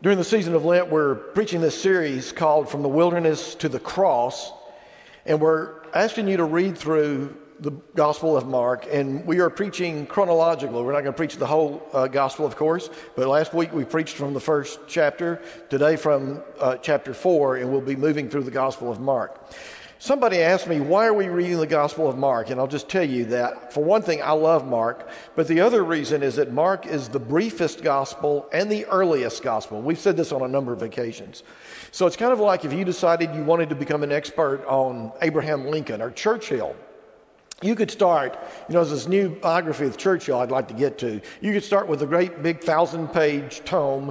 During the season of Lent, we're preaching this series called From the Wilderness to the Cross, and we're asking you to read through the Gospel of Mark, and we are preaching chronologically. We're not going to preach the whole Gospel, of course, but last week we preached from the first chapter, today from chapter 4, and we'll be moving through the Gospel of Mark. Somebody asked me, why are we reading the Gospel of Mark? And I'll just tell you that, for one thing, I love Mark, but the other reason is that Mark is the briefest Gospel and the earliest Gospel. We've said this on a number of occasions. So it's kind of like if you decided you wanted to become an expert on Abraham Lincoln or Churchill. You could start, there's this new biography of Churchill I'd like to get to. You could start with a great big 1,000-page tome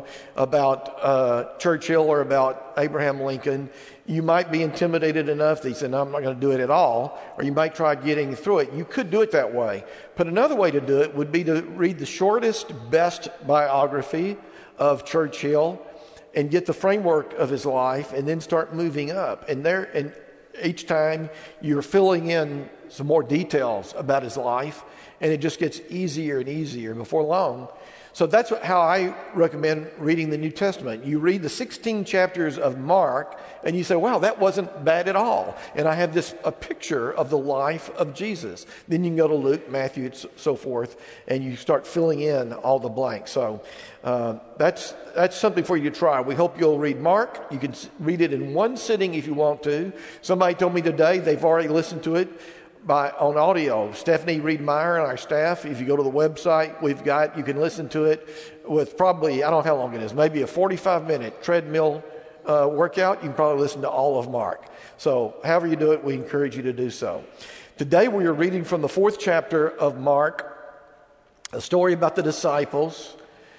about Churchill or about Abraham Lincoln. You might be intimidated enough that you say, no, I'm not going to do it at all. Or you might try getting through it. You could do it that way. But another way to do it would be to read the shortest, best biography of Churchill and get the framework of his life and then start moving up. And each time you're filling in some more details about his life, and it just gets easier and easier before long. So that's how I recommend reading the New Testament. You read the 16 chapters of Mark, and you say, wow, that wasn't bad at all. And I have a picture of the life of Jesus. Then you can go to Luke, Matthew, and so forth, and you start filling in all the blanks. So that's something for you to try. We hope you'll read Mark. You can read it in one sitting if you want to. Somebody told me today they've already listened to it on audio. Stephanie Reed-Meyer and our staff, if you go to the website, you can listen to it with probably, I don't know how long it is, maybe a 45-minute treadmill workout. You can probably listen to all of Mark. So however you do it, we encourage you to do so. Today we are reading from the 4th chapter of Mark, a story about the disciples.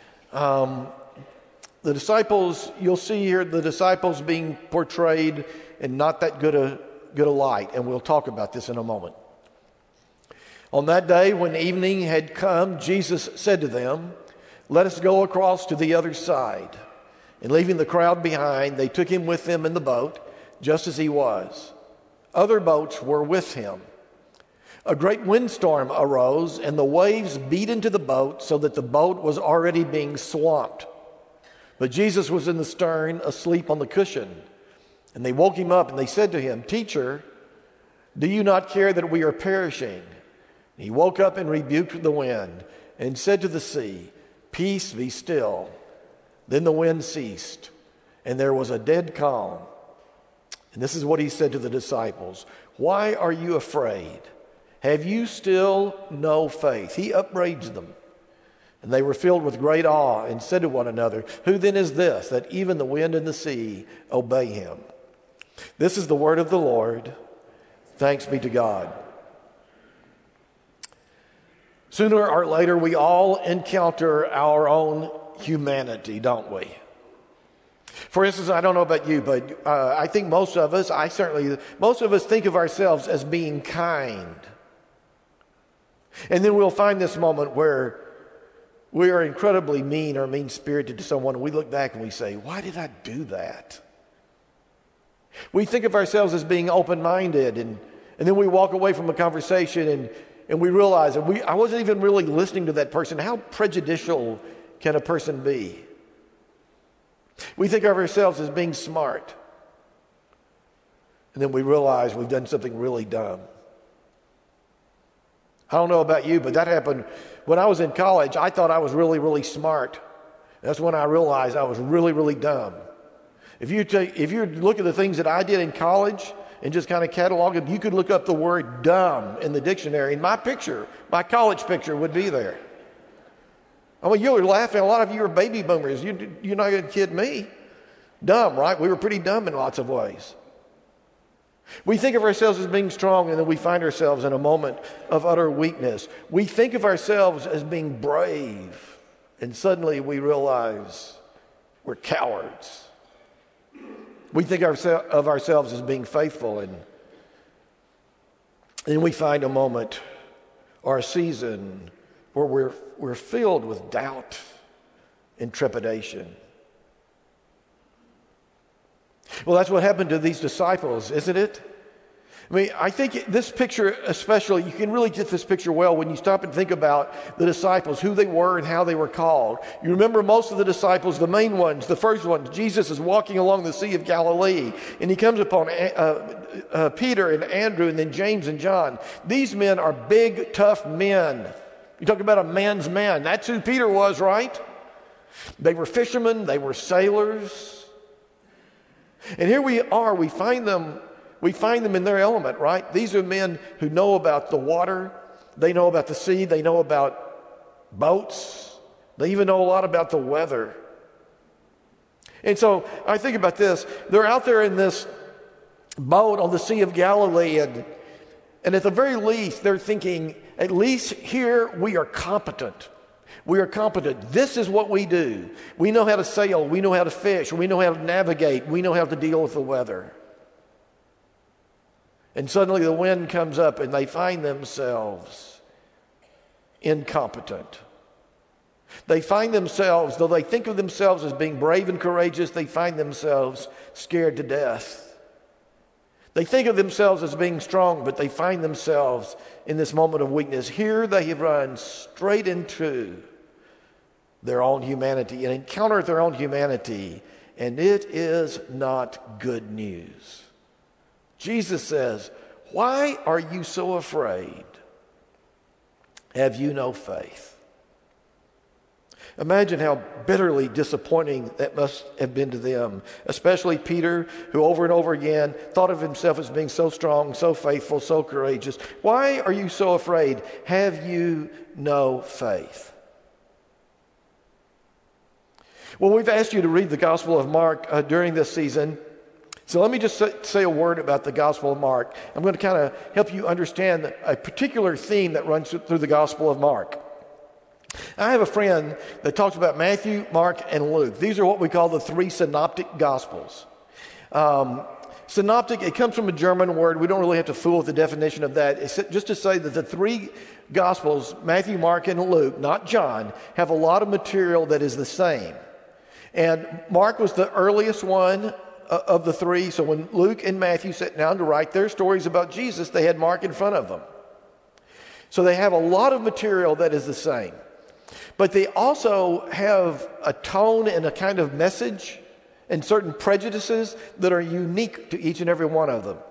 The disciples, you'll see here the disciples being portrayed in not that good a light, and we'll talk about this in a moment. On that day, when evening had come, Jesus said to them, "Let us go across to the other side." And leaving the crowd behind, they took him with them in the boat, just as he was. Other boats were with him. A great windstorm arose, and the waves beat into the boat so that the boat was already being swamped. But Jesus was in the stern, asleep on the cushion. And they woke him up, and they said to him, "Teacher, do you not care that we are perishing?" And he woke up and rebuked the wind and said to the sea, "Peace, be still." Then the wind ceased, and there was a dead calm. And this is what he said to the disciples, "Why are you afraid? Have you still no faith?" He upbraids them. And they were filled with great awe and said to one another, "Who then is this, that even the wind and the sea obey him?" This is the word of the Lord. Thanks be to God. Sooner or later, we all encounter our own humanity, don't we? For instance, I don't know about you, but I think most of us think of ourselves as being kind. And then we'll find this moment where we are incredibly mean or mean-spirited to someone, and we look back and we say, why did I do that? We think of ourselves as being open-minded, and then we walk away from a conversation and we realize that I wasn't even really listening to that person. How prejudicial can a person be? We think of ourselves as being smart, and then we realize we've done something really dumb. I don't know about you, but that happened when I was in college. I thought I was really, really smart. That's when I realized I was really, really dumb. If you look at the things that I did in college and just kind of catalog it, you could look up the word dumb in the dictionary, and my college picture would be there. I mean, you're laughing. A lot of you are baby boomers. You're not going to kid me. Dumb, right? We were pretty dumb in lots of ways. We think of ourselves as being strong, and then we find ourselves in a moment of utter weakness. We think of ourselves as being brave, and suddenly we realize we're cowards. We think of ourselves as being faithful, and then we find a moment or a season where we're filled with doubt and trepidation. Well, that's what happened to these disciples, isn't it? I mean, I think this picture especially, you can really get this picture well when you stop and think about the disciples, who they were and how they were called. You remember most of the disciples, the main ones, the first ones, Jesus is walking along the Sea of Galilee, and he comes upon Peter and Andrew and then James and John. These men are big, tough men. You talk about a man's man. That's who Peter was, right? They were fishermen. They were sailors. And here we are. We find them in their element, right? These are men who know about the water. They know about the sea. They know about boats. They even know a lot about the weather. And so I think about this. They're out there in this boat on the Sea of Galilee, and at the very least, they're thinking, at least here we are competent. We are competent. This is what we do. We know how to sail. We know how to fish. We know how to navigate. We know how to deal with the weather. And suddenly the wind comes up and they find themselves incompetent. They find themselves, though they think of themselves as being brave and courageous, they find themselves scared to death. They think of themselves as being strong, but they find themselves in this moment of weakness. Here they have run straight into their own humanity and encountered their own humanity, and it is not good news. Jesus says, "Why are you so afraid? Have you no faith?" Imagine how bitterly disappointing that must have been to them, especially Peter, who over and over again thought of himself as being so strong, so faithful, so courageous. Why are you so afraid? Have you no faith? Well, we've asked you to read the Gospel of Mark during this season. So let me just say a word about the Gospel of Mark. I'm going to kind of help you understand a particular theme that runs through the Gospel of Mark. I have a friend that talks about Matthew, Mark, and Luke. These are what we call the three synoptic Gospels. Synoptic, it comes from a German word. We don't really have to fool with the definition of that. It's just to say that the three Gospels, Matthew, Mark, and Luke, not John, have a lot of material that is the same. And Mark was the earliest one of the three. So when Luke and Matthew sat down to write their stories about Jesus, they had Mark in front of them. So they have a lot of material that is the same. But they also have a tone and a kind of message and certain prejudices that are unique to each and every one of them.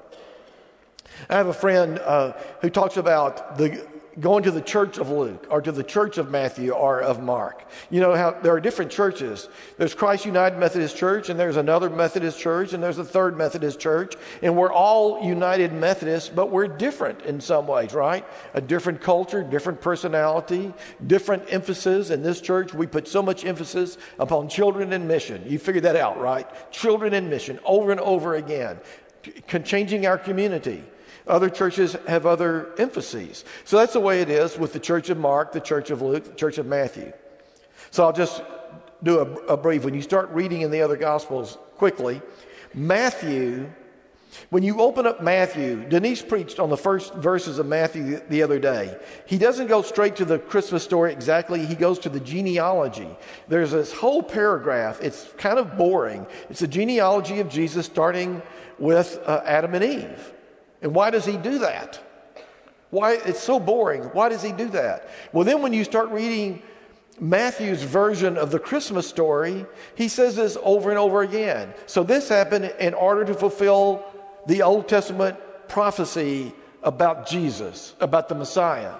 I have a friend who talks about going to the church of Luke or to the church of Matthew or of Mark. You know how there are different churches. There's Christ United Methodist Church, and there's another Methodist church, and there's a third Methodist church, and we're all United Methodists, but we're different in some ways, right? A different culture, different personality, different emphasis. In this church, we put so much emphasis upon children and mission. You figured that out, right? Children and mission over and over again, changing our community. Other churches have other emphases. So that's the way it is with the church of Mark, the church of Luke, the church of Matthew. So I'll just do a brief. When you start reading in the other Gospels quickly, Matthew, when you open up Matthew, Denise preached on the first verses of Matthew the other day. He doesn't go straight to the Christmas story exactly. He goes to the genealogy. There's this whole paragraph. It's kind of boring. It's a genealogy of Jesus starting with Adam and Eve. And why does he do that? Why? It's so boring. Why does he do that? Well, then when you start reading Matthew's version of the Christmas story, he says this over and over again. So this happened in order to fulfill the Old Testament prophecy about Jesus, about the Messiah.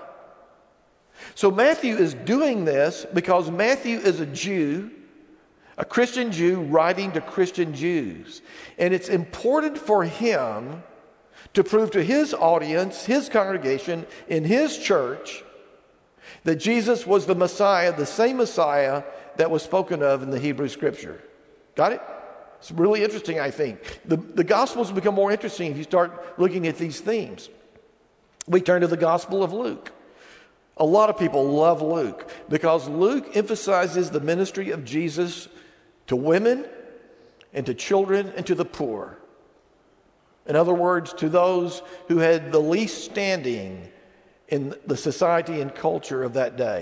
So Matthew is doing this because Matthew is a Jew, a Christian Jew writing to Christian Jews. And it's important for him to prove to his audience, his congregation, in his church, that Jesus was the Messiah, the same Messiah that was spoken of in the Hebrew Scripture. Got it? It's really interesting, I think. The Gospels become more interesting if you start looking at these themes. We turn to the Gospel of Luke. A lot of people love Luke because Luke emphasizes the ministry of Jesus to women and to children and to the poor. In other words, to those who had the least standing in the society and culture of that day.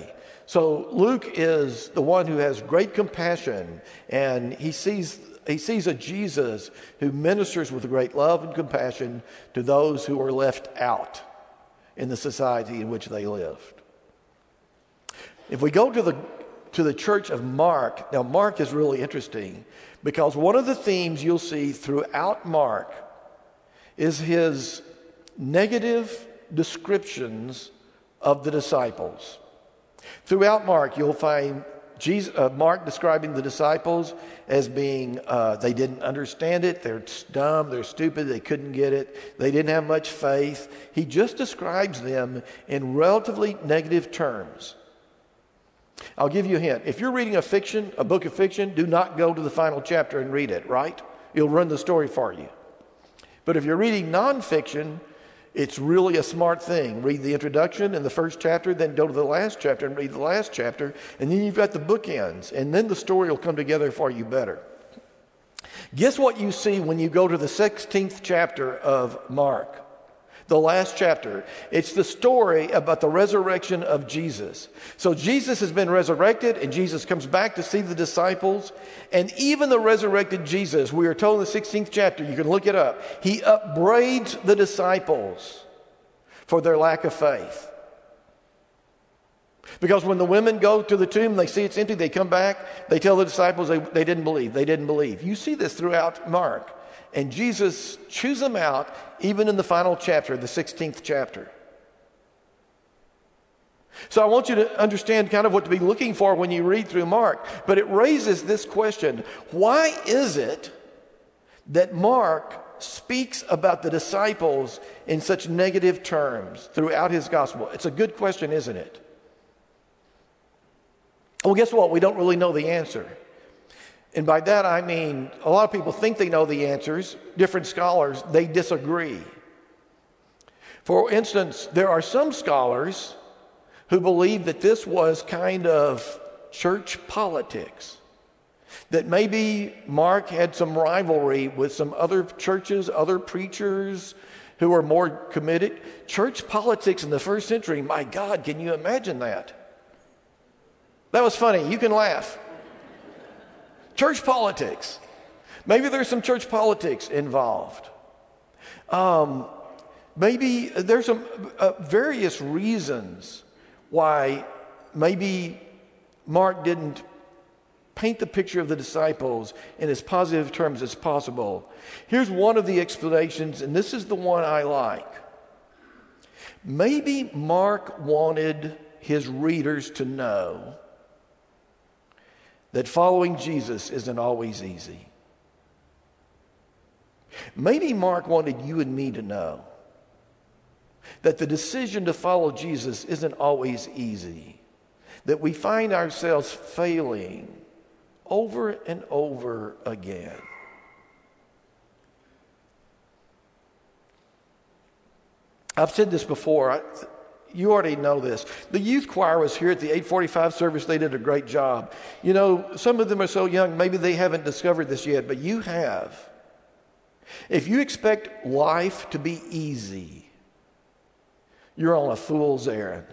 So Luke is the one who has great compassion, and he sees a Jesus who ministers with great love and compassion to those who are left out in the society in which they lived. If we go to the church of Mark, now Mark is really interesting because one of the themes you'll see throughout Mark is his negative descriptions of the disciples. Throughout Mark, you'll find Mark describing the disciples as being, they didn't understand it, they're dumb, they're stupid, they couldn't get it, they didn't have much faith. He just describes them in relatively negative terms. I'll give you a hint. If you're reading a book of fiction, do not go to the final chapter and read it, right? It'll run the story for you. But if you're reading nonfiction, it's really a smart thing. Read the introduction and the first chapter, then go to the last chapter and read the last chapter, and then you've got the bookends, and then the story will come together for you better. Guess what you see when you go to the 16th chapter of Mark? The last chapter. It's the story about the resurrection of Jesus. So Jesus has been resurrected, and Jesus comes back to see the disciples. And even the resurrected Jesus, we are told in the 16th chapter, you can look it up, he upbraids the disciples for their lack of faith. Because when the women go to the tomb, they see it's empty, they come back, they tell the disciples they didn't believe. They didn't believe. You see this throughout Mark. And Jesus chews them out even in the final chapter, the 16th chapter. So I want you to understand kind of what to be looking for when you read through Mark. But it raises this question. Why is it that Mark speaks about the disciples in such negative terms throughout his gospel? It's a good question, isn't it? Well, guess what? We don't really know the answer. And by that I mean, a lot of people think they know the answers. Different scholars, they disagree. For instance, there are some scholars who believe that this was kind of church politics. That maybe Mark had some rivalry with some other churches, other preachers who were more committed. Church politics in the first century, my God, can you imagine that? That was funny. You can laugh. Church politics. Maybe there's some church politics involved. Maybe there's some various reasons why maybe Mark didn't paint the picture of the disciples in as positive terms as possible. Here's one of the explanations, and this is the one I like. Maybe Mark wanted his readers to know that following Jesus isn't always easy. Maybe Mark wanted you and me to know that the decision to follow Jesus isn't always easy, that we find ourselves failing over and over again. I've said this before. You already know this. The youth choir was here at the 8:45 service. They did a great job. You know, some of them are so young, maybe they haven't discovered this yet, but you have. If you expect life to be easy, you're on a fool's errand.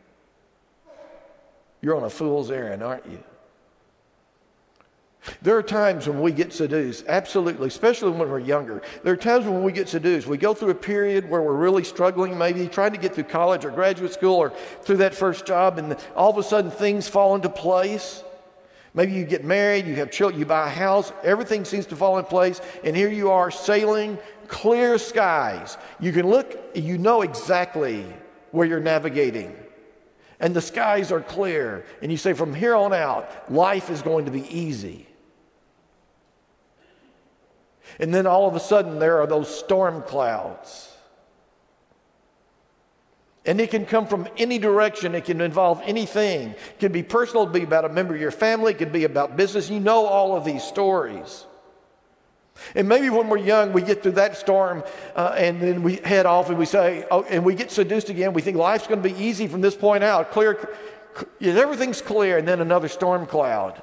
You're on a fool's errand, aren't you? There are times when we get seduced, absolutely, especially when we're younger. There are times when we get seduced. We go through a period where we're really struggling, maybe trying to get through college or graduate school or through that first job, and all of a sudden things fall into place. Maybe you get married, you have children, you buy a house, everything seems to fall in place, and here you are sailing clear skies. You can look, you know exactly where you're navigating. And the skies are clear, and you say, from here on out, life is going to be easy. And then all of a sudden, there are those storm clouds. And it can come from any direction. It can involve anything. It can be personal. It can be about a member of your family. It could be about business. You know all of these stories. And maybe when we're young, we get through that storm and then we head off and we say, oh, and we get seduced again. We think life's going to be easy from this point out. Clear, everything's clear, and then another storm cloud.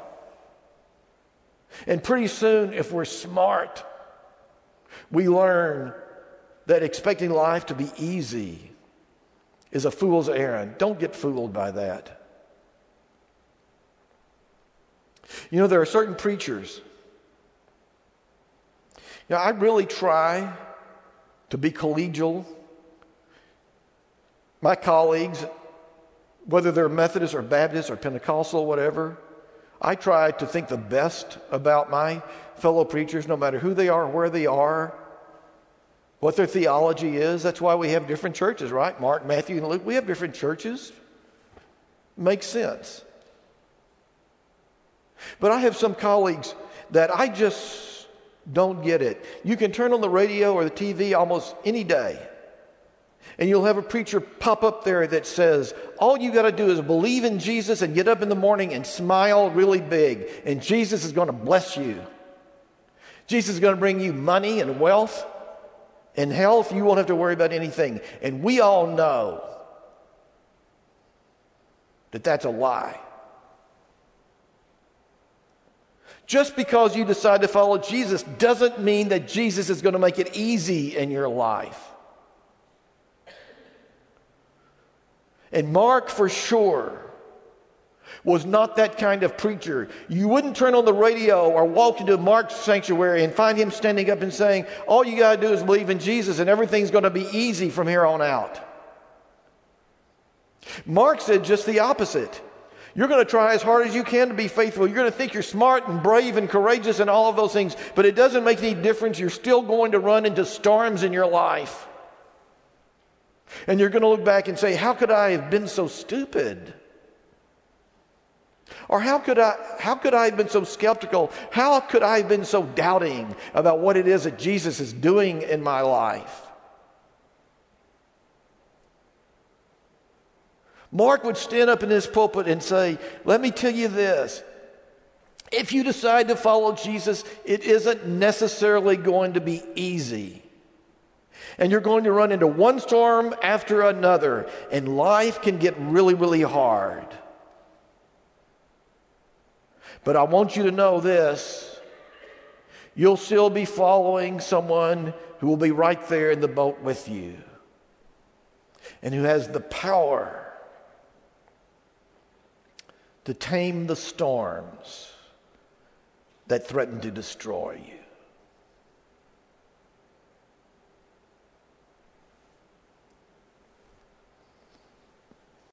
And pretty soon, if we're smart, we learn that expecting life to be easy is a fool's errand. Don't get fooled by that. You know, there are certain preachers. You know, I really try to be collegial. My colleagues, whether they're Methodist or Baptist or Pentecostal, whatever, I try to think the best about my fellow preachers, no matter who they are, where they are, what their theology is. That's why we have different churches, right? Mark, Matthew, and Luke. We have different churches. Makes sense. But I have some colleagues that I just don't get it. You can turn on the radio or the TV almost any day, and you'll have a preacher pop up there that says, all you got to do is believe in Jesus and get up in the morning and smile really big, and Jesus is going to bless you. Jesus is going to bring you money and wealth and health. You won't have to worry about anything. And we all know that that's a lie. Just because you decide to follow Jesus doesn't mean that Jesus is going to make it easy in your life. And Mark, for sure, was not that kind of preacher. You wouldn't turn on the radio or walk into Mark's sanctuary and find him standing up and saying, all you got to do is believe in Jesus and everything's going to be easy from here on out. Mark said just the opposite. You're going to try as hard as you can to be faithful. You're going to think you're smart and brave and courageous and all of those things, but it doesn't make any difference. You're still going to run into storms in your life. And you're going to look back and say, how could I have been so stupid? Or how could I have been so skeptical? How could I have been so doubting about what it is that Jesus is doing in my life? Mark would stand up in his pulpit and say, let me tell you this. If you decide to follow Jesus, it isn't necessarily going to be easy. And you're going to run into one storm after another, and life can get really, really hard. But I want you to know this. You'll still be following someone who will be right there in the boat with you and who has the power to tame the storms that threaten to destroy you.